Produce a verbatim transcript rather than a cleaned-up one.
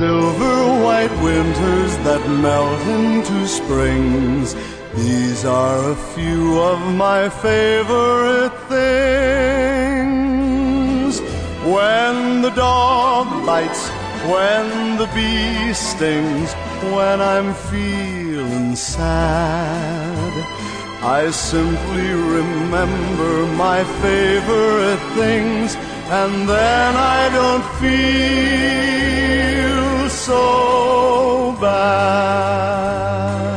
silver white winters that melt into springs. These are a few of my favorite things. When the dog bites, when the bee stings, when I'm feeling sad, I simply remember my favorite things, and then I don't feel so bad.